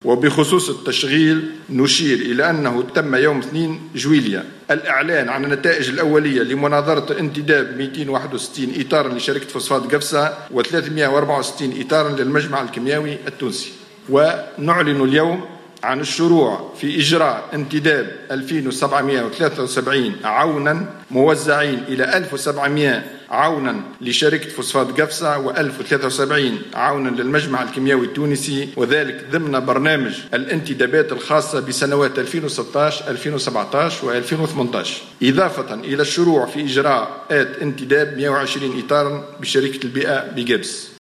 وبخصوص التشغيل نشير إلى أنه تم يوم 2 جويلية الإعلان عن النتائج الأولية لمناظرة الانتداب 261 إطارا لشركة فوسفات قفصة و364 إطارا للمجمع الكيميائي التونسي. ونعلن اليوم عن الشروع في إجراء انتداب 2773 عونا موزعين إلى 1700 عونا لشركة فوسفات قفصة و1073 عونا للمجمع الكيميائي التونسي، وذلك ضمن برنامج الانتدابات الخاصة بسنوات 2016 2017 و2018، إضافة إلى الشروع في إجراءات انتداب 120 إطارا بشركة البيئة بقبس.